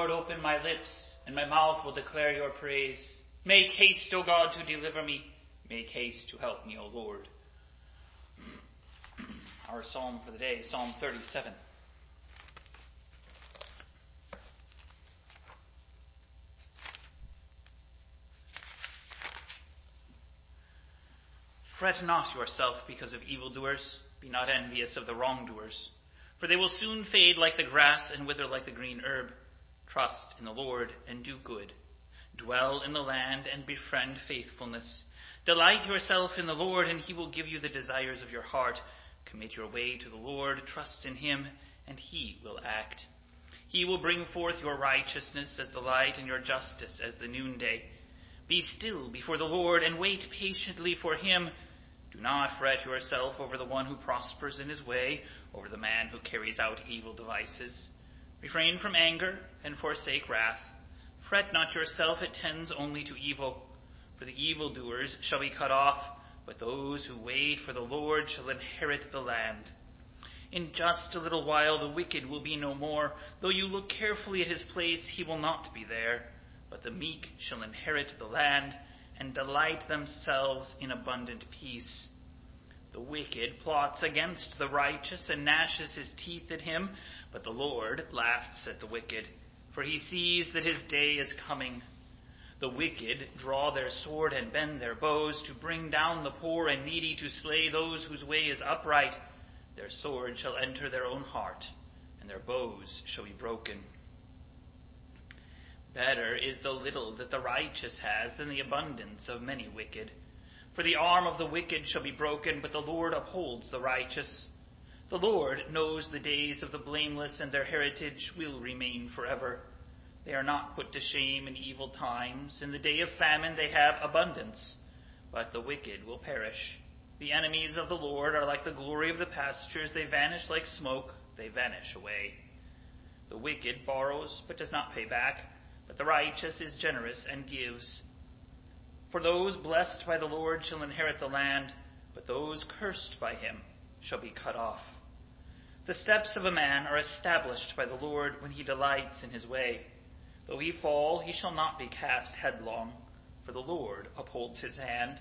Lord, open my lips, and my mouth will declare your praise. Make haste, O God, to deliver me. Make haste to help me, O Lord. Our psalm for the day is Psalm 37. Fret not yourself because of evildoers. Be not envious of the wrongdoers, for they will soon fade like the grass and wither like the green herb. Trust in the Lord and do good. Dwell in the land and befriend faithfulness. Delight yourself in the Lord, and he will give you the desires of your heart. Commit your way to the Lord, trust in him, and he will act. He will bring forth your righteousness as the light and your justice as the noonday. Be still before the Lord and wait patiently for him. Do not fret yourself over the one who prospers in his way, over the man who carries out evil devices. Refrain from anger and forsake wrath. Fret not yourself, it tends only to evil. For the evildoers shall be cut off, but those who wait for the Lord shall inherit the land. In just a little while the wicked will be no more. Though you look carefully at his place, he will not be there. But the meek shall inherit the land and delight themselves in abundant peace. The wicked plots against the righteous and gnashes his teeth at him, but the Lord laughs at the wicked, for he sees that his day is coming. The wicked draw their sword and bend their bows to bring down the poor and needy, to slay those whose way is upright. Their sword shall enter their own heart, and their bows shall be broken. Better is the little that the righteous has than the abundance of many wicked. For the arm of the wicked shall be broken, but the Lord upholds the righteous. The Lord knows the days of the blameless, and their heritage will remain forever. They are not put to shame in evil times. In the day of famine they have abundance, but the wicked will perish. The enemies of the Lord are like the glory of the pastures. They vanish like smoke. They vanish away. The wicked borrows, but does not pay back, but the righteous is generous and gives. For those blessed by the Lord shall inherit the land, but those cursed by him shall be cut off. The steps of a man are established by the Lord when he delights in his way. Though he fall, he shall not be cast headlong, for the Lord upholds his hand.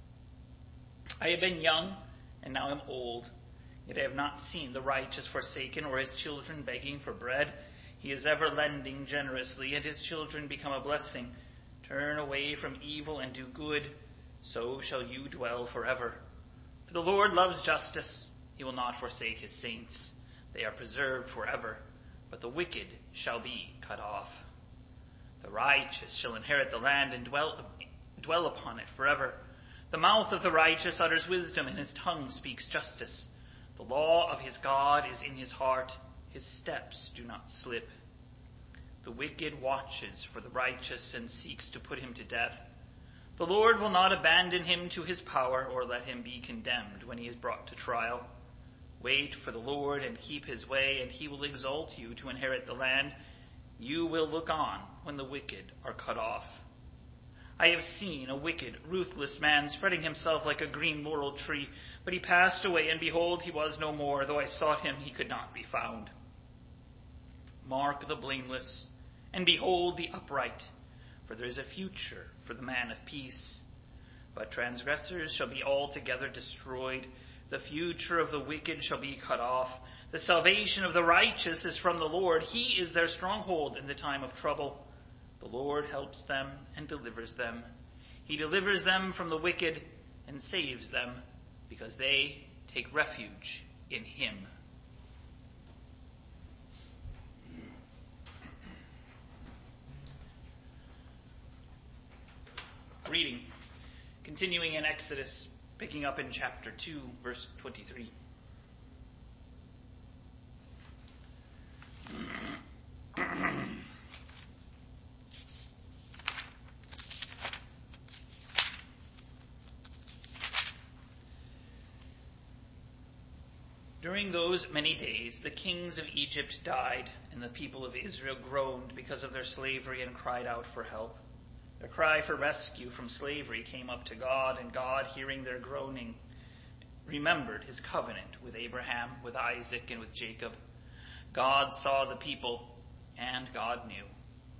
I have been young, and now am old, yet I have not seen the righteous forsaken, or his children begging for bread. He is ever lending generously, and his children become a blessing. Turn away from evil and do good, so shall you dwell forever. For the Lord loves justice. He will not forsake his saints. They are preserved forever, but the wicked shall be cut off. The righteous shall inherit the land and dwell upon it forever. The mouth of the righteous utters wisdom, and his tongue speaks justice. The law of his God is in his heart. His steps do not slip. The wicked watches for the righteous and seeks to put him to death. The Lord will not abandon him to his power, or let him be condemned when he is brought to trial. Wait for the Lord and keep his way, and he will exalt you to inherit the land. You will look on when the wicked are cut off. I have seen a wicked, ruthless man spreading himself like a green laurel tree, but he passed away, and behold, he was no more. Though I sought him, he could not be found. Mark the blameless, and behold the upright, for there is a future for the man of peace. But transgressors shall be altogether destroyed. The future of the wicked shall be cut off. The salvation of the righteous is from the Lord. He is their stronghold in the time of trouble. The Lord helps them and delivers them. He delivers them from the wicked and saves them, because they take refuge in him. Reading, continuing in Exodus, picking up in chapter 2, verse 23. During those many days, the kings of Egypt died, and the people of Israel groaned because of their slavery and cried out for help. Their cry for rescue from slavery came up to God, and God, hearing their groaning, remembered his covenant with Abraham, with Isaac, and with Jacob. God saw the people, and God knew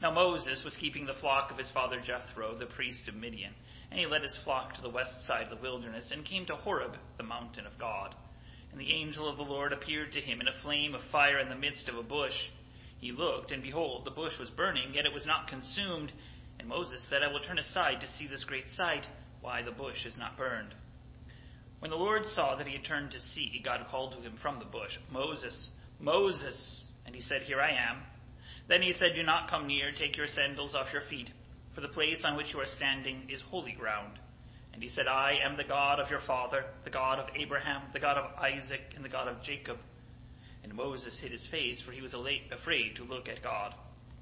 Now Moses was keeping the flock of his father Jethro, the priest of Midian, and he led his flock to the west side of the wilderness and came to Horeb, the mountain of God. And the angel of the Lord appeared to him in a flame of fire in the midst of a bush. He looked, and behold, the bush was burning, yet it was not consumed. And Moses said, I will turn aside to see this great sight, why the bush is not burned. When the Lord saw that he had turned to see, God called to him from the bush, Moses, Moses. And he said, Here I am. Then he said, Do not come near, take your sandals off your feet, for the place on which you are standing is holy ground. And he said, I am the God of your father, the God of Abraham, the God of Isaac, and the God of Jacob. And Moses hid his face, for he was afraid to look at God.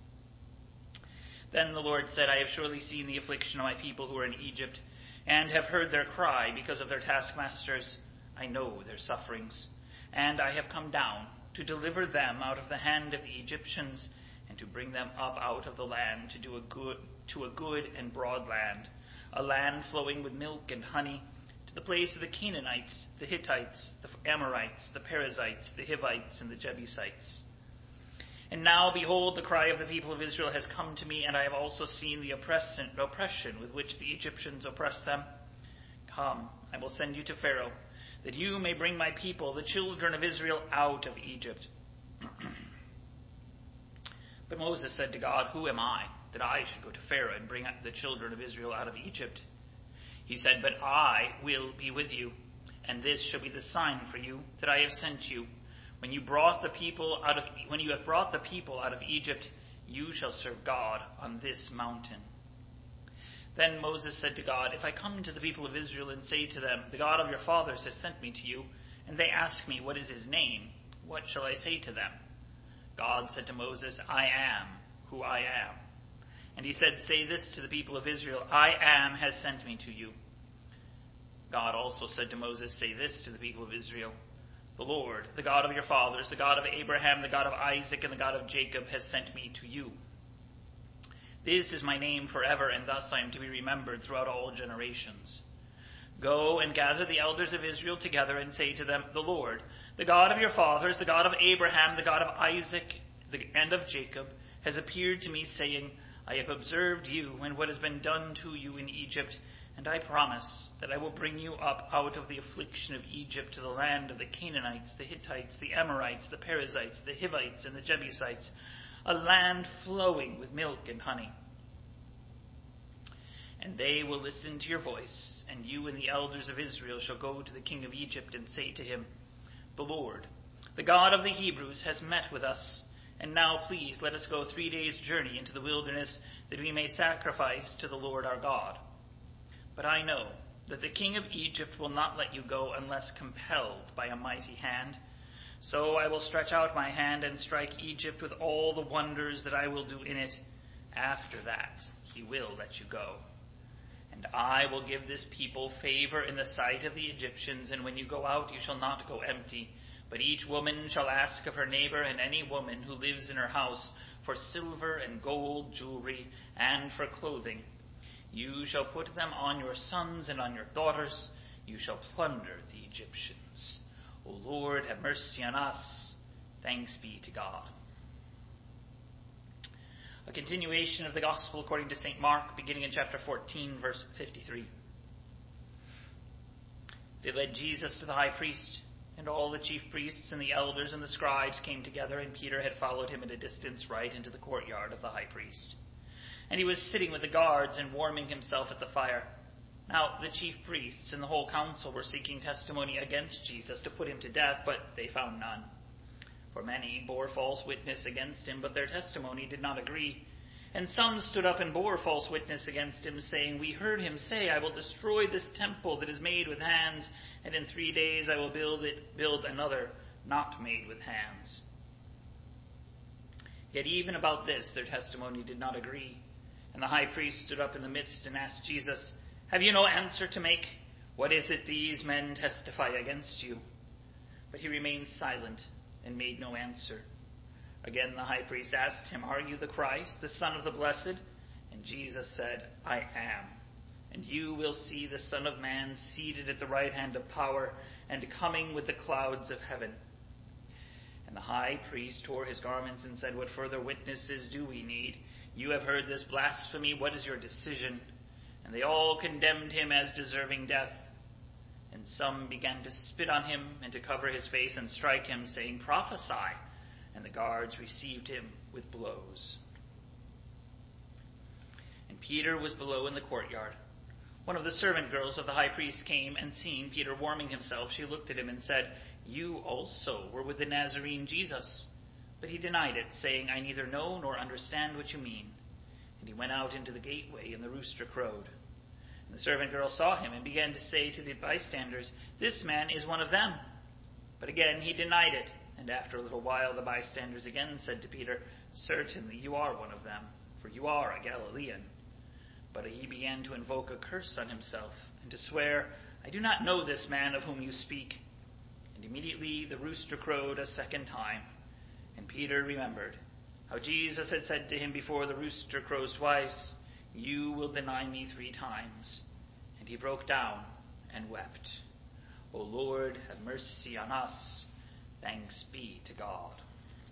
Then the Lord said, I have surely seen the affliction of my people who are in Egypt, and have heard their cry because of their taskmasters. I know their sufferings, and I have come down to deliver them out of the hand of the Egyptians, and to bring them up out of the land to a good and broad land, a land flowing with milk and honey, to the place of the Canaanites, the Hittites, the Amorites, the Perizzites, the Hivites, and the Jebusites. And now, behold, the cry of the people of Israel has come to me, and I have also seen the oppression with which the Egyptians oppress them. Come, I will send you to Pharaoh, that you may bring my people, the children of Israel, out of Egypt. But Moses said to God, Who am I, that I should go to Pharaoh and bring the children of Israel out of Egypt? He said, But I will be with you, and this shall be the sign for you that I have sent you. When you have brought the people out of Egypt, you shall serve God on this mountain. Then Moses said to God, If I come to the people of Israel and say to them, The God of your fathers has sent me to you, and they ask me, What is his name? What shall I say to them? God said to Moses, I am who I am. And he said, Say this to the people of Israel, I am has sent me to you. God also said to Moses, Say this to the people of Israel, The Lord, the God of your fathers, the God of Abraham, the God of Isaac, and the God of Jacob has sent me to you. This is my name forever, and thus I am to be remembered throughout all generations. Go and gather the elders of Israel together and say to them, The Lord, the God of your fathers, the God of Abraham, the God of Isaac, and of Jacob, has appeared to me, saying, I have observed you and what has been done to you in Egypt, and I promise that I will bring you up out of the affliction of Egypt to the land of the Canaanites, the Hittites, the Amorites, the Perizzites, the Hivites, and the Jebusites, a land flowing with milk and honey. And they will listen to your voice, and you and the elders of Israel shall go to the king of Egypt and say to him, The Lord, the God of the Hebrews, has met with us, and now please let us go 3 days' journey into the wilderness, that we may sacrifice to the Lord our God. But I know that the king of Egypt will not let you go unless compelled by a mighty hand. So I will stretch out my hand and strike Egypt with all the wonders that I will do in it. After that he will let you go. And I will give this people favor in the sight of the Egyptians, and when you go out you shall not go empty, but each woman shall ask of her neighbor and any woman who lives in her house for silver and gold jewelry and for clothing. You shall put them on your sons and on your daughters. You shall plunder the Egyptians. O Lord, have mercy on us. Thanks be to God. A continuation of the Gospel according to St. Mark, beginning in chapter 14, verse 53. They led Jesus to the high priest, and all the chief priests and the elders and the scribes came together, and Peter had followed him at a distance right into the courtyard of the high priest. And he was sitting with the guards and warming himself at the fire. Now the chief priests and the whole council were seeking testimony against Jesus to put him to death, but they found none. For many bore false witness against him, but their testimony did not agree. And some stood up and bore false witness against him, saying, We heard him say, I will destroy this temple that is made with hands, and in 3 days I will build another not made with hands. Yet even about this their testimony did not agree. And the high priest stood up in the midst and asked Jesus, Have you no answer to make? What is it these men testify against you? But he remained silent and made no answer. Again the high priest asked him, Are you the Christ, the Son of the Blessed? And Jesus said, I am. And you will see the Son of Man seated at the right hand of power and coming with the clouds of heaven. And the high priest tore his garments and said, What further witnesses do we need? You have heard this blasphemy. What is your decision?" And they all condemned him as deserving death. And some began to spit on him and to cover his face and strike him, saying, "Prophesy." And the guards received him with blows. And Peter was below in the courtyard. One of the servant girls of the high priest came, and seeing Peter warming himself, she looked at him and said, "You also were with the Nazarene Jesus." But he denied it, saying, "I neither know nor understand what you mean." And he went out into the gateway, and the rooster crowed. And the servant girl saw him and began to say to the bystanders, "This man is one of them." But again he denied it. And after a little while the bystanders again said to Peter, "Certainly you are one of them, for you are a Galilean." But he began to invoke a curse on himself and to swear, "I do not know this man of whom you speak." And immediately the rooster crowed a second time. And Peter remembered how Jesus had said to him, "Before the rooster crows twice, you will deny me 3 times." And he broke down and wept. O Lord, have mercy on us. Thanks be to God.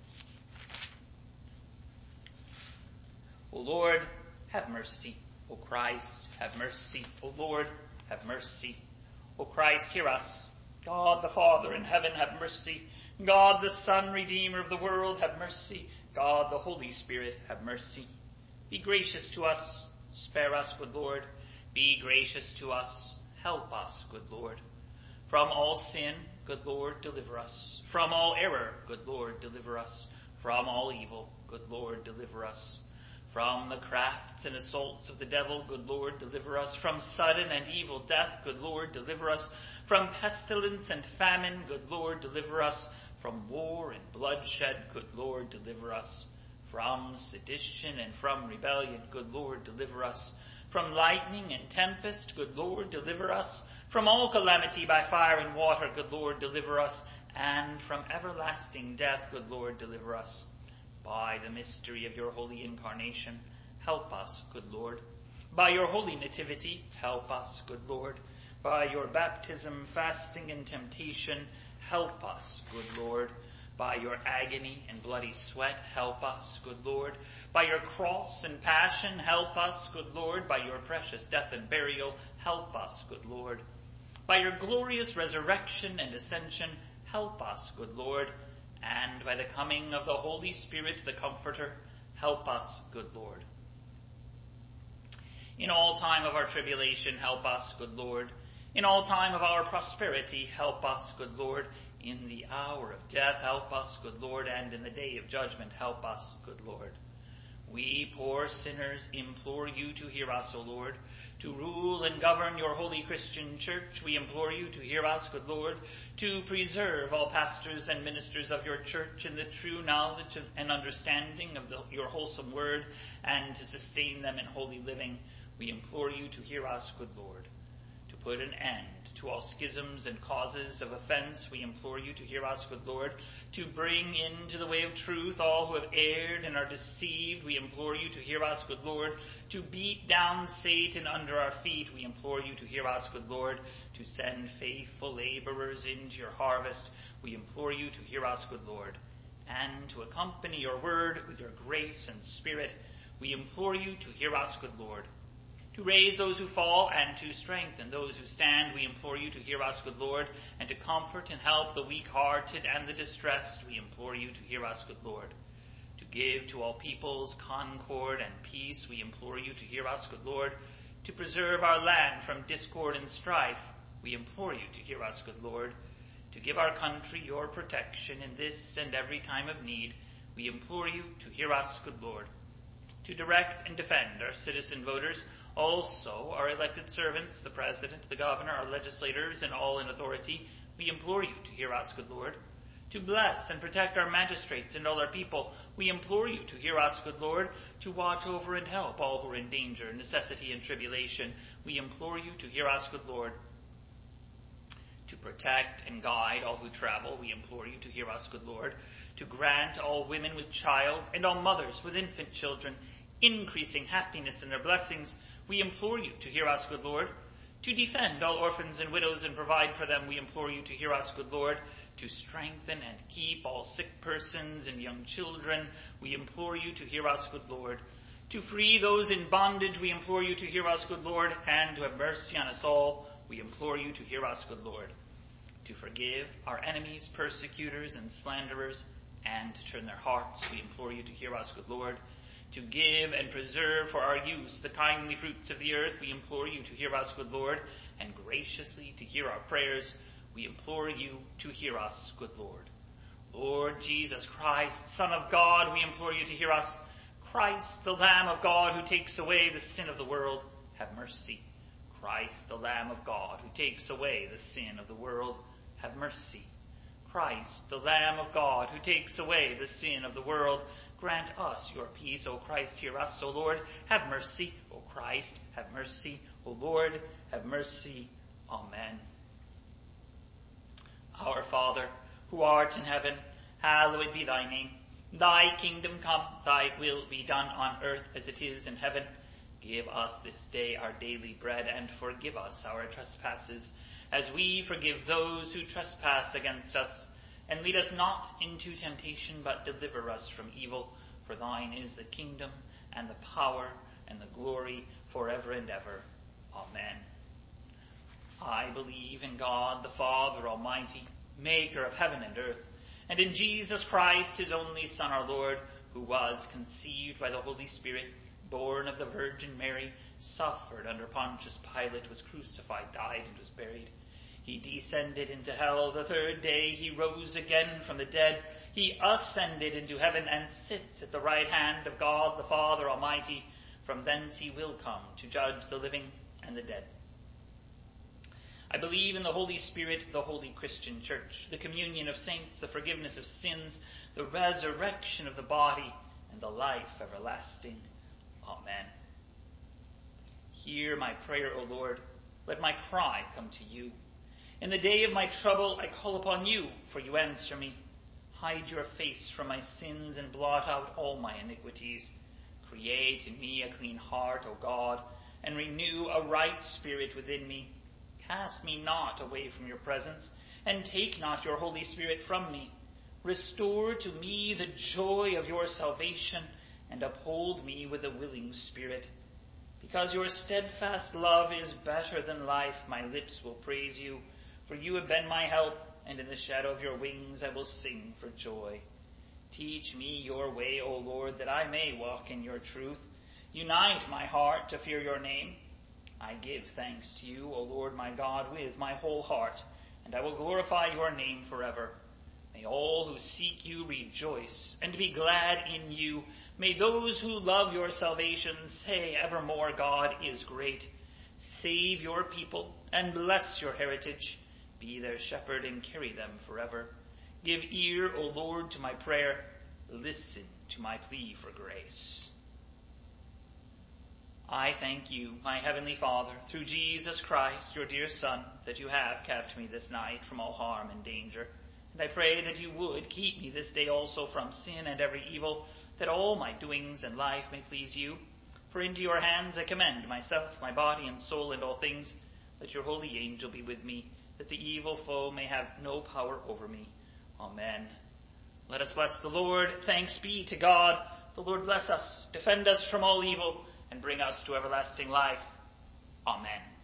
O Lord, have mercy. O Christ, have mercy. O Lord, have mercy. O Christ, hear us. God the Father in heaven, have mercy. God the Son, Redeemer of the world, have mercy. God the Holy Spirit, have mercy. Be gracious to us. Spare us, good Lord. Be gracious to us. Help us, good Lord. From all sin, good Lord, deliver us. From all error, good Lord, deliver us. From all evil, good Lord, deliver us. From the crafts and assaults of the devil, good Lord, deliver us. From sudden and evil death, good Lord, deliver us. From pestilence and famine, good Lord, deliver us. From war and bloodshed, good Lord, deliver us. From sedition and from rebellion, good Lord, deliver us. From lightning and tempest, good Lord, deliver us. From all calamity by fire and water, good Lord, deliver us. And from everlasting death, good Lord, deliver us. By the mystery of your holy incarnation, help us, good Lord. By your holy nativity, help us, good Lord. By your baptism, fasting, and temptation, help us, good Lord. By your agony and bloody sweat, help us, good Lord. By your cross and passion, help us, good Lord. By your precious death and burial, help us, good Lord. By your glorious resurrection and ascension, help us, good Lord. And by the coming of the Holy Spirit, the Comforter, help us, good Lord. In all time of our tribulation, help us, good Lord. In all time of our prosperity, help us, good Lord. In the hour of death, help us, good Lord. And in the day of judgment, help us, good Lord. We poor sinners implore you to hear us, O Lord. To rule and govern your holy Christian church, we implore you to hear us, good Lord. To preserve all pastors and ministers of your church in the true knowledge and understanding of your wholesome word, and to sustain them in holy living, we implore you to hear us, good Lord. To put an end to all schisms and causes of offense, we implore you to hear us, good Lord. To bring into the way of truth all who have erred and are deceived, we implore you to hear us, good Lord. To beat down Satan under our feet, we implore you to hear us, good Lord. To send faithful laborers into your harvest, we implore you to hear us, good Lord. And to accompany your word with your grace and spirit, we implore you to hear us, good Lord. To raise those who fall and to strengthen those who stand, we implore you to hear us, good Lord. And to comfort and help the weak-hearted and the distressed, we implore you to hear us, good Lord. To give to all peoples concord and peace, we implore you to hear us, good Lord. To preserve our land from discord and strife, we implore you to hear us, good Lord. To give our country your protection in this and every time of need, we implore you to hear us, good Lord. To direct and defend our citizen voters, also our elected servants, the President, the Governor, our legislators, and all in authority, we implore you to hear us, good Lord. To bless and protect our magistrates and all our people, we implore you to hear us, good Lord. To watch over and help all who are in danger, necessity, and tribulation, we implore you to hear us, good Lord. To protect and guide all who travel, we implore you to hear us, good Lord. To grant all women with child and all mothers with infant children increasing happiness in their blessings, we implore you to hear us, good Lord. To defend all orphans and widows and provide for them, we implore you to hear us, good Lord. To strengthen and keep all sick persons and young children, we implore you to hear us, good Lord. To free those in bondage, we implore you to hear us, good Lord, and to have mercy on us all, we implore you to hear us, good Lord. To forgive our enemies, persecutors, and slanderers, and to turn their hearts, we implore you to hear us, good Lord. To give and preserve for our use the kindly fruits of the earth, we implore you to hear us, good Lord, and graciously to hear our prayers, we implore you to hear us, good Lord. Lord Jesus Christ, Son of God, we implore you to hear us. Christ, the Lamb of God, who takes away the sin of the world, have mercy. Christ, the Lamb of God, who takes away the sin of the world, have mercy. Christ, the Lamb of God, who takes away the sin of the world, grant us your peace. O Christ, hear us. O Lord, have mercy. O Christ, have mercy. O Lord, have mercy. Amen. Our Father, who art in heaven, hallowed be thy name. Thy kingdom come, thy will be done on earth as it is in heaven. Give us this day our daily bread, and forgive us our trespasses, as we forgive those who trespass against us. And lead us not into temptation, but deliver us from evil. For thine is the kingdom, and the power, and the glory, forever and ever. Amen. I believe in God, the Father Almighty, maker of heaven and earth, and in Jesus Christ, his only Son, our Lord, who was conceived by the Holy Spirit, born of the Virgin Mary, suffered under Pontius Pilate, was crucified, died, and was buried. He descended into hell. The third day he rose again from the dead. He ascended into heaven and sits at the right hand of God, the Father Almighty. From thence he will come to judge the living and the dead. I believe in the Holy Spirit, the holy Christian Church, the communion of saints, the forgiveness of sins, the resurrection of the body, and the life everlasting. Amen. Hear my prayer, O Lord. Let my cry come to you. In the day of my trouble I call upon you, for you answer me. Hide your face from my sins and blot out all my iniquities. Create in me a clean heart, O God, and renew a right spirit within me. Cast me not away from your presence, and take not your Holy Spirit from me. Restore to me the joy of your salvation, and uphold me with a willing spirit. Because your steadfast love is better than life, my lips will praise you. For you have been my help, and in the shadow of your wings I will sing for joy. Teach me your way, O Lord, that I may walk in your truth. Unite my heart to fear your name. I give thanks to you, O Lord my God, with my whole heart, and I will glorify your name forever. May all who seek you rejoice and be glad in you. May those who love your salvation say evermore, God is great. Save your people and bless your heritage. Be their shepherd and carry them forever. Give ear, O Lord, to my prayer. Listen to my plea for grace. I thank you, my heavenly Father, through Jesus Christ, your dear Son, that you have kept me this night from all harm and danger. And I pray that you would keep me this day also from sin and every evil, that all my doings and life may please you. For into your hands I commend myself, my body and soul, and all things. Let your holy angel be with me, that the evil foe may have no power over me. Amen. Let us bless the Lord. Thanks be to God. The Lord bless us, defend us from all evil, and bring us to everlasting life. Amen.